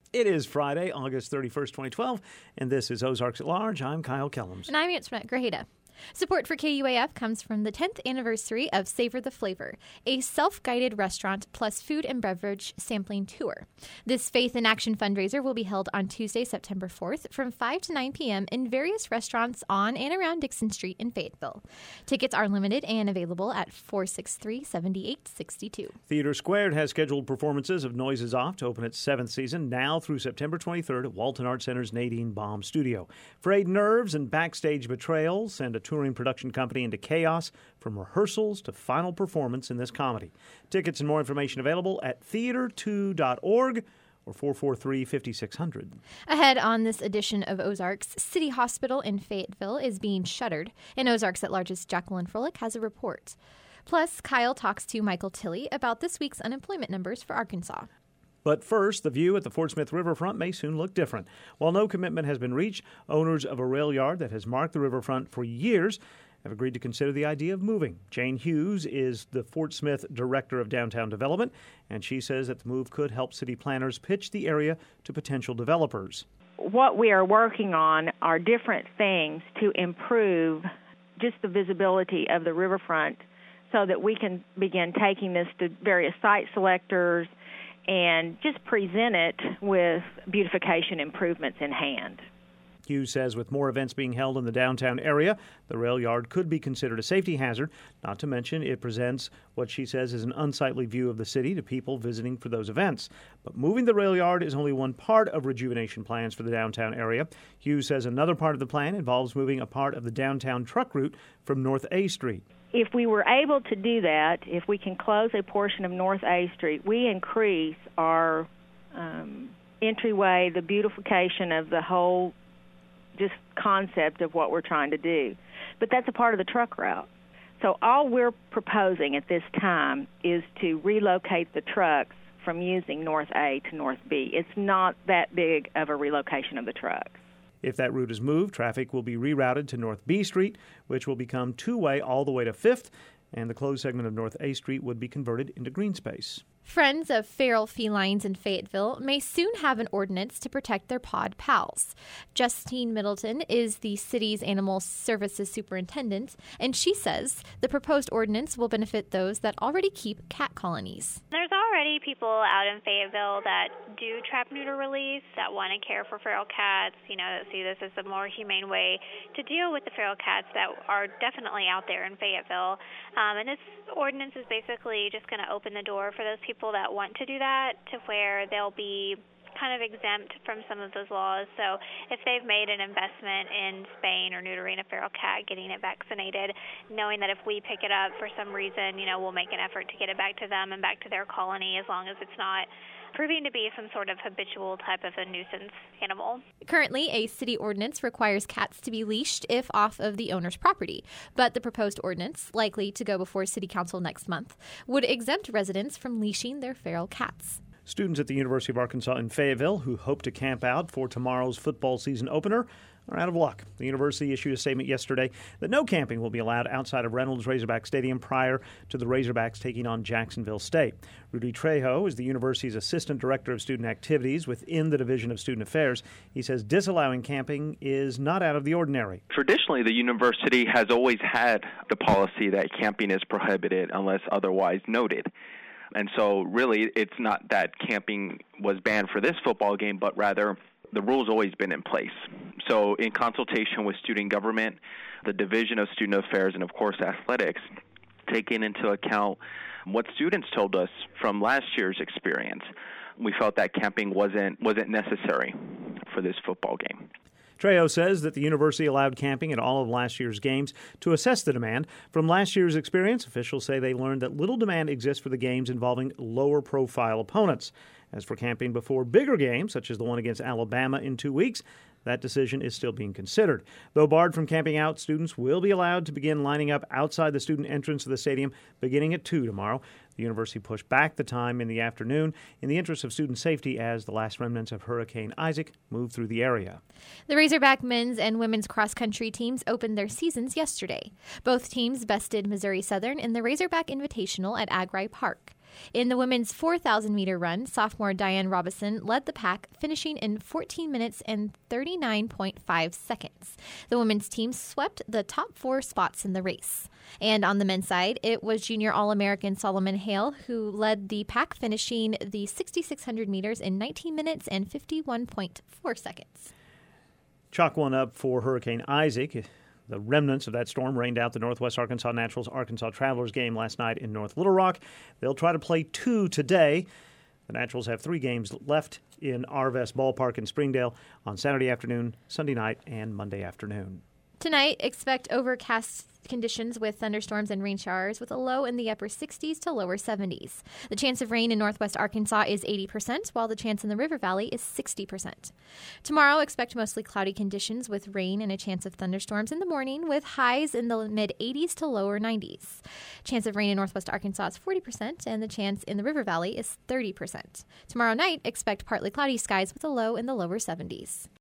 It is Friday, August 31st, 2012, and this is Ozarks at Large. I'm Kyle Kellums. And I'm Antoinette Grajeda. Support for KUAF comes from the 10th anniversary of Savor the Flavor, a self-guided restaurant plus food and beverage sampling tour. This Faith in Action fundraiser will be held on Tuesday, September 4th from 5 to 9 p.m. in various restaurants on and around Dixon Street in Fayetteville. Tickets are limited and available at 463-7862. Theater Squared has scheduled performances of Noises Off to open its 7th season now through September 23rd at Walton Art Center's Nadine Baum Studio. Frayed nerves and backstage betrayal send a touring production company into chaos from rehearsals to final performance in this comedy. Tickets and more information available at theater2.org or 443-5600. Ahead on this edition of Ozarks, City Hospital in Fayetteville is being shuttered, and Ozarks at Large's Jacqueline Froelich has a report. Plus, Kyle talks to Michael Tilley about this week's unemployment numbers for Arkansas. But first, the view at the Fort Smith Riverfront may soon look different. While no commitment has been reached, owners of a rail yard that has marked the riverfront for years have agreed to consider the idea of moving. Jane Hughes is the Fort Smith Director of Downtown Development, and she says that the move could help city planners pitch the area to potential developers. What we are working on are different things to improve just the visibility of the riverfront so that we can begin taking this to various site selectors and just present it with beautification improvements in hand. Hughes says with more events being held in the downtown area, the rail yard could be considered a safety hazard, not to mention it presents what she says is an unsightly view of the city to people visiting for those events. But moving the rail yard is only one part of rejuvenation plans for the downtown area. Hughes says another part of the plan involves moving a part of the downtown truck route from North A Street. If we were able to do that, if we can close a portion of North A Street, we increase our entryway, the beautification of the whole just concept of what we're trying to do. But that's a part of the truck route. So all we're proposing at this time is to relocate the trucks from using North A to North B. It's not that big of a relocation of the trucks. If that route is moved, traffic will be rerouted to North B Street, which will become two-way all the way to 5th, and the closed segment of North A Street would be converted into green space. Friends of feral felines in Fayetteville may soon have an ordinance to protect their pod pals. Justine Middleton is the city's animal services superintendent, and she says the proposed ordinance will benefit those that already keep cat colonies. There's already people out in Fayetteville that do trap-neuter release, that want to care for feral cats, that see this as a more humane way to deal with the feral cats that are definitely out there in Fayetteville. And this ordinance is basically just going to open the door for those people that want to do that to where they'll be kind of exempt from some of those laws. So if they've made an investment in spaying or neutering a feral cat, getting it vaccinated, knowing that if we pick it up for some reason, we'll make an effort to get it back to them and back to their colony as long as it's not proving to be some sort of habitual type of a nuisance animal. Currently, a city ordinance requires cats to be leashed if off of the owner's property, but the proposed ordinance, likely to go before City Council next month, would exempt residents from leashing their feral cats. Students at the University of Arkansas in Fayetteville who hope to camp out for tomorrow's football season opener are out of luck. The university issued a statement yesterday that no camping will be allowed outside of Reynolds Razorback Stadium prior to the Razorbacks taking on Jacksonville State. Rudy Trejo is the university's assistant director of student activities within the Division of Student Affairs. He says disallowing camping is not out of the ordinary. Traditionally, the university has always had the policy that camping is prohibited unless otherwise noted. And so really it's not that camping was banned for this football game, but rather the rule's always been in place. So in consultation with student government, the Division of Student Affairs, and of course athletics, taking into account what students told us from last year's experience, we felt that camping wasn't necessary for this football game. Trejo says that the university allowed camping at all of last year's games to assess the demand. From last year's experience, officials say they learned that little demand exists for the games involving lower-profile opponents. As for camping before bigger games, such as the one against Alabama in 2 weeks, that decision is still being considered. Though barred from camping out, students will be allowed to begin lining up outside the student entrance of the stadium beginning at 2 tomorrow. The university pushed back the time in the afternoon in the interest of student safety as the last remnants of Hurricane Isaac moved through the area. The Razorback men's and women's cross-country teams opened their seasons yesterday. Both teams bested Missouri Southern in the Razorback Invitational at Agri Park. In the women's 4,000-meter run, sophomore Diane Robison led the pack, finishing in 14 minutes and 39.5 seconds. The women's team swept the top 4 spots in the race. And on the men's side, it was junior All-American Solomon Hale who led the pack, finishing the 6,600 meters in 19 minutes and 51.4 seconds. Chalk one up for Hurricane Isaac. The remnants of that storm rained out the Northwest Arkansas Naturals Arkansas Travelers game last night in North Little Rock. They'll try to play 2 today. The Naturals have 3 games left in Arvest Ballpark in Springdale on Saturday afternoon, Sunday night, and Monday afternoon. Tonight, expect overcast conditions with thunderstorms and rain showers with a low in the upper 60s to lower 70s. The chance of rain in northwest Arkansas is 80%, while the chance in the River Valley is 60%. Tomorrow, expect mostly cloudy conditions with rain and a chance of thunderstorms in the morning with highs in the mid-80s to lower 90s. Chance of rain in northwest Arkansas is 40%, and the chance in the River Valley is 30%. Tomorrow night, expect partly cloudy skies with a low in the lower 70s.